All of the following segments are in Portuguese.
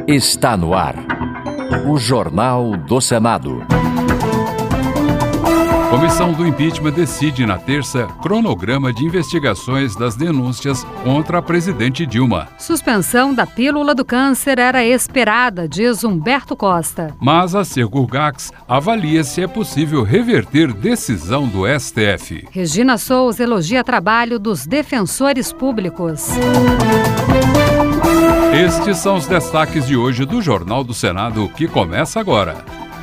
Está no ar. O Jornal do Senado. Comissão do Impeachment decide na terça cronograma de investigações das denúncias contra a presidente Dilma. Suspensão da pílula do câncer era esperada, diz Humberto Costa. Mas a Securgax avalia se é possível reverter decisão do STF. Regina Souza elogia trabalho dos defensores públicos. Estes são os destaques de hoje do Jornal do Senado, que começa agora.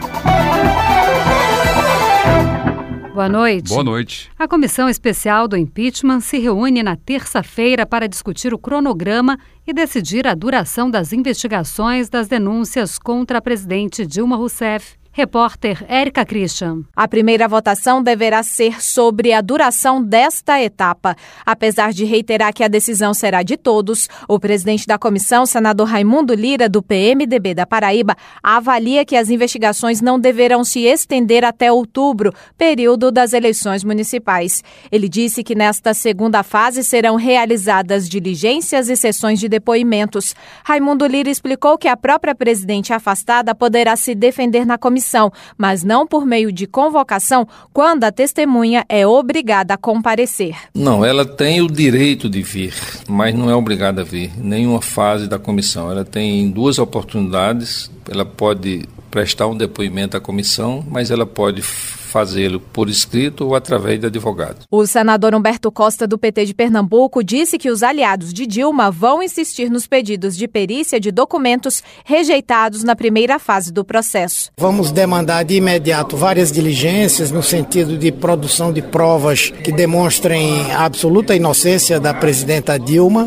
Boa noite. Boa noite. A Comissão Especial do Impeachment se reúne na terça-feira para discutir o cronograma e decidir a duração das investigações das denúncias contra a presidente Dilma Rousseff. Repórter Érica Christian. A primeira votação deverá ser sobre a duração desta etapa. Apesar de reiterar que a decisão será de todos, o presidente da comissão, senador Raimundo Lira, do PMDB da Paraíba, avalia que as investigações não deverão se estender até outubro, período das eleições municipais. Ele disse que nesta segunda fase serão realizadas diligências e sessões de depoimentos. Raimundo Lira explicou que a própria presidente afastada poderá se defender na comissão, mas não por meio de convocação, quando a testemunha é obrigada a comparecer. Não, ela tem o direito de vir, mas não é obrigada a vir, nenhuma fase da comissão. Ela tem duas oportunidades, ela pode prestar um depoimento à comissão, mas ela pode fazê-lo por escrito ou através de advogado. O senador Humberto Costa, do PT de Pernambuco, disse que os aliados de Dilma vão insistir nos pedidos de perícia de documentos rejeitados na primeira fase do processo. Vamos demandar de imediato várias diligências no sentido de produção de provas que demonstrem a absoluta inocência da presidenta Dilma.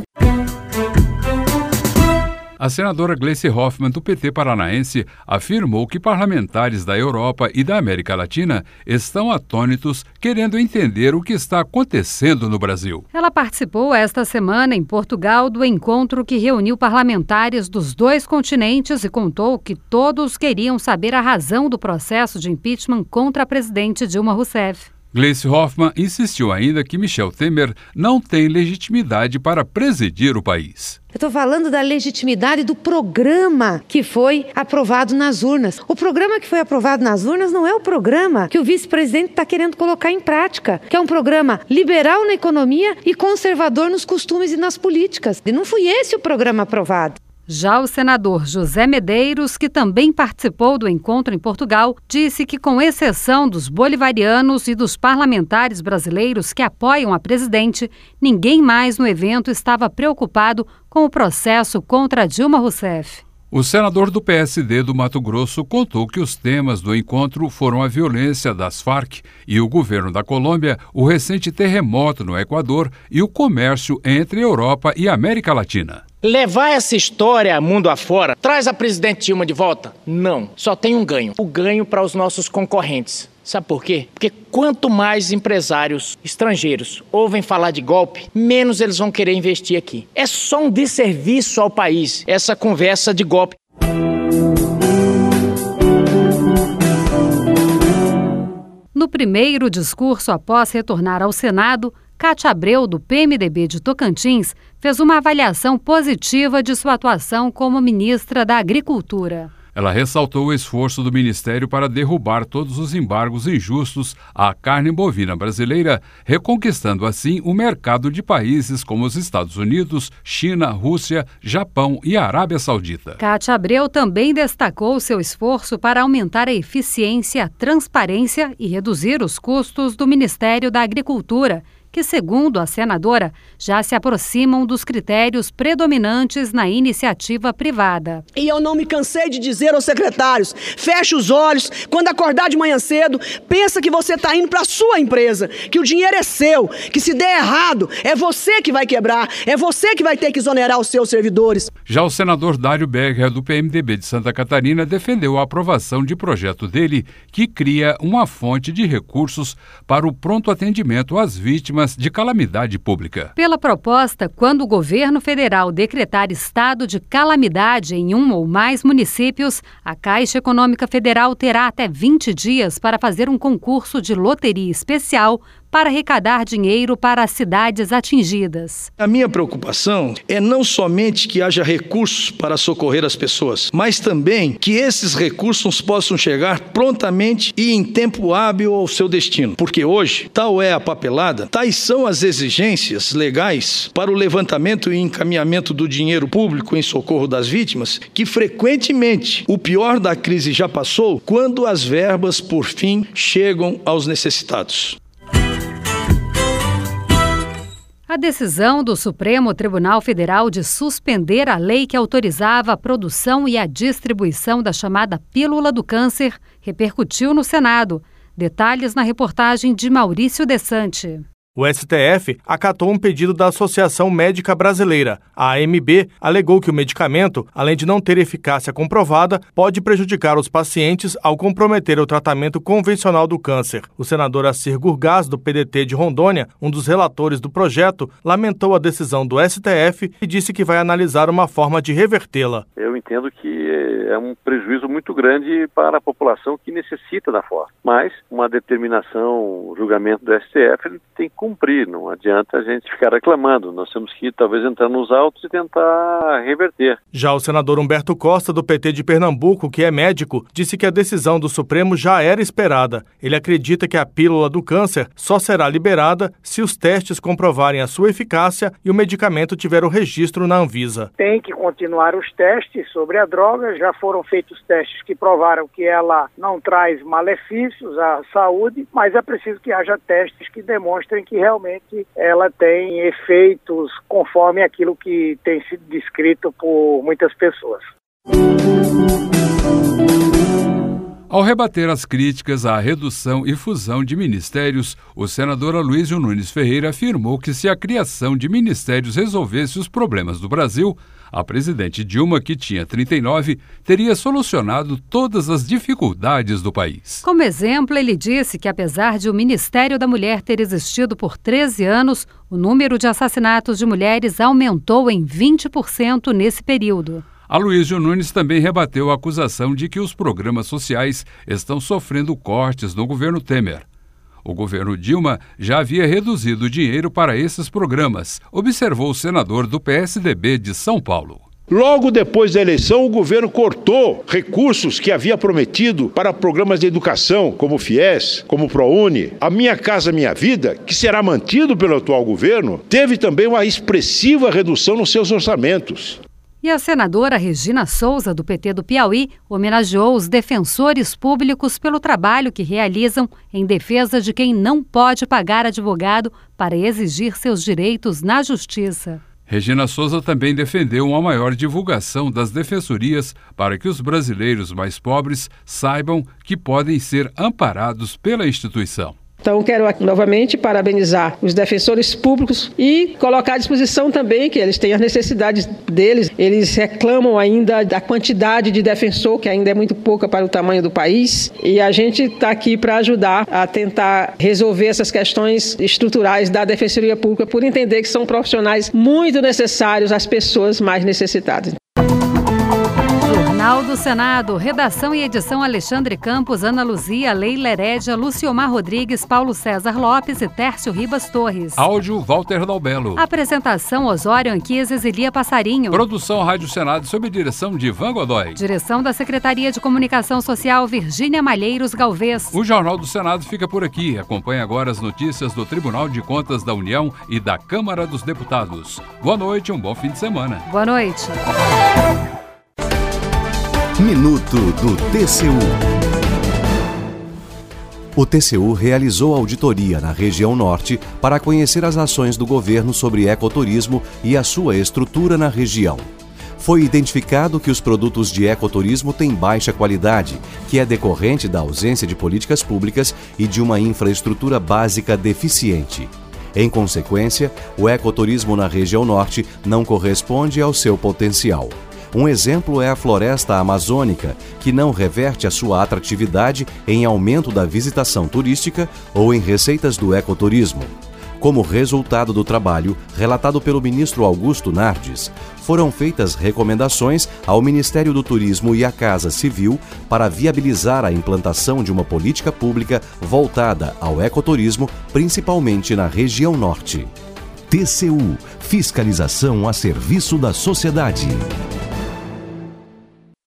A senadora Gleice Hoffmann, do PT paranaense, afirmou que parlamentares da Europa e da América Latina estão atônitos, querendo entender o que está acontecendo no Brasil. Ela participou esta semana em Portugal do encontro que reuniu parlamentares dos dois continentes e contou que todos queriam saber a razão do processo de impeachment contra a presidente Dilma Rousseff. Gleice Hoffmann insistiu ainda que Michel Temer não tem legitimidade para presidir o país. Eu estou falando da legitimidade do programa que foi aprovado nas urnas. O programa que foi aprovado nas urnas não é o programa que o vice-presidente está querendo colocar em prática, que é um programa liberal na economia e conservador nos costumes e nas políticas. E não foi esse o programa aprovado. Já o senador José Medeiros, que também participou do encontro em Portugal, disse que, com exceção dos bolivarianos e dos parlamentares brasileiros que apoiam a presidente, ninguém mais no evento estava preocupado com o processo contra Dilma Rousseff. O senador do PSD do Mato Grosso contou que os temas do encontro foram a violência das Farc e o governo da Colômbia, o recente terremoto no Equador e o comércio entre Europa e América Latina. Levar essa história mundo afora traz a presidente Dilma de volta? Não, só tem um ganho. O ganho para os nossos concorrentes. Sabe por quê? Porque quanto mais empresários estrangeiros ouvem falar de golpe, menos eles vão querer investir aqui. É só um desserviço ao país, essa conversa de golpe. No primeiro discurso após retornar ao Senado, Cátia Abreu, do PMDB de Tocantins, fez uma avaliação positiva de sua atuação como ministra da Agricultura. Ela ressaltou o esforço do Ministério para derrubar todos os embargos injustos à carne bovina brasileira, reconquistando assim o mercado de países como os Estados Unidos, China, Rússia, Japão e Arábia Saudita. Cátia Abreu também destacou seu esforço para aumentar a eficiência, a transparência e reduzir os custos do Ministério da Agricultura, que, segundo a senadora, já se aproximam dos critérios predominantes na iniciativa privada. E eu não me cansei de dizer aos secretários, feche os olhos, quando acordar de manhã cedo, pensa que você está indo para a sua empresa, que o dinheiro é seu, que se der errado, é você que vai quebrar, é você que vai ter que exonerar os seus servidores. Já o senador Dário Berger, do PMDB de Santa Catarina, defendeu a aprovação de projeto dele que cria uma fonte de recursos para o pronto atendimento às vítimas de calamidade pública. Pela proposta, quando o governo federal decretar estado de calamidade em um ou mais municípios, a Caixa Econômica Federal terá até 20 dias para fazer um concurso de loteria especial para arrecadar dinheiro para as cidades atingidas. A minha preocupação é não somente que haja recursos para socorrer as pessoas, mas também que esses recursos possam chegar prontamente e em tempo hábil ao seu destino. Porque hoje, tal é a papelada, tais são as exigências legais para o levantamento e encaminhamento do dinheiro público em socorro das vítimas, que frequentemente o pior da crise já passou quando as verbas, por fim, chegam aos necessitados. A decisão do Supremo Tribunal Federal de suspender a lei que autorizava a produção e a distribuição da chamada pílula do câncer repercutiu no Senado. Detalhes na reportagem de Maurício Desante. O STF acatou um pedido da Associação Médica Brasileira. A AMB alegou que o medicamento, além de não ter eficácia comprovada, pode prejudicar os pacientes ao comprometer o tratamento convencional do câncer. O senador Assir Gurgás, do PDT de Rondônia, um dos relatores do projeto, lamentou a decisão do STF e disse que vai analisar uma forma de revertê-la. Eu entendo que é um prejuízo muito grande para a população que necessita da forma. Mas uma determinação, um julgamento do STF, ele tem que cumprir, não adianta a gente ficar reclamando. Nós temos que talvez entrar nos autos e tentar reverter. Já o senador Humberto Costa, do PT de Pernambuco, que é médico, disse que a decisão do Supremo já era esperada. Ele acredita que a pílula do câncer só será liberada se os testes comprovarem a sua eficácia e o medicamento tiver o registro na Anvisa. Tem que continuar os testes sobre a droga. Já foram feitos testes que provaram que ela não traz malefícios à saúde, mas é preciso que haja testes que demonstrem que realmente ela tem efeitos conforme aquilo que tem sido descrito por muitas pessoas. Ao rebater as críticas à redução e fusão de ministérios, o senador Aloysio Nunes Ferreira afirmou que se a criação de ministérios resolvesse os problemas do Brasil, a presidente Dilma, que tinha 39, teria solucionado todas as dificuldades do país. Como exemplo, ele disse que apesar de o Ministério da Mulher ter existido por 13 anos, o número de assassinatos de mulheres aumentou em 20% nesse período. Aloysio Nunes também rebateu a acusação de que os programas sociais estão sofrendo cortes no governo Temer. O governo Dilma já havia reduzido o dinheiro para esses programas, observou o senador do PSDB de São Paulo. Logo depois da eleição, o governo cortou recursos que havia prometido para programas de educação, como o FIES, como o ProUni. A Minha Casa Minha Vida, que será mantido pelo atual governo, teve também uma expressiva redução nos seus orçamentos. E a senadora Regina Souza, do PT do Piauí, homenageou os defensores públicos pelo trabalho que realizam em defesa de quem não pode pagar advogado para exigir seus direitos na justiça. Regina Souza também defendeu uma maior divulgação das defensorias para que os brasileiros mais pobres saibam que podem ser amparados pela instituição. Então, quero novamente parabenizar os defensores públicos e colocar à disposição também que eles têm as necessidades deles. Eles reclamam ainda da quantidade de defensor, que ainda é muito pouca para o tamanho do país. E a gente está aqui para ajudar a tentar resolver essas questões estruturais da Defensoria Pública, por entender que são profissionais muito necessários às pessoas mais necessitadas. Jornal do Senado, redação e edição Alexandre Campos, Ana Luzia, Leila Herédia, Luciomar Rodrigues, Paulo César Lopes e Tércio Ribas Torres. Áudio Walter Dalbello. Apresentação Osório Anquises e Lia Passarinho. Produção Rádio Senado sob direção de Ivan Godoy. Direção da Secretaria de Comunicação Social Virgínia Malheiros Galvez. O Jornal do Senado fica por aqui. Acompanhe agora as notícias do Tribunal de Contas da União e da Câmara dos Deputados. Boa noite e um bom fim de semana. Boa noite. Minuto do TCU. O TCU realizou auditoria na região norte para conhecer as ações do governo sobre ecoturismo e a sua estrutura na região. Foi identificado que os produtos de ecoturismo têm baixa qualidade, que é decorrente da ausência de políticas públicas e de uma infraestrutura básica deficiente. Em consequência, o ecoturismo na região norte não corresponde ao seu potencial. Um exemplo é a floresta amazônica, que não reverte a sua atratividade em aumento da visitação turística ou em receitas do ecoturismo. Como resultado do trabalho relatado pelo ministro Augusto Nardes, foram feitas recomendações ao Ministério do Turismo e à Casa Civil para viabilizar a implantação de uma política pública voltada ao ecoturismo, principalmente na região norte. TCU – Fiscalização a serviço da sociedade.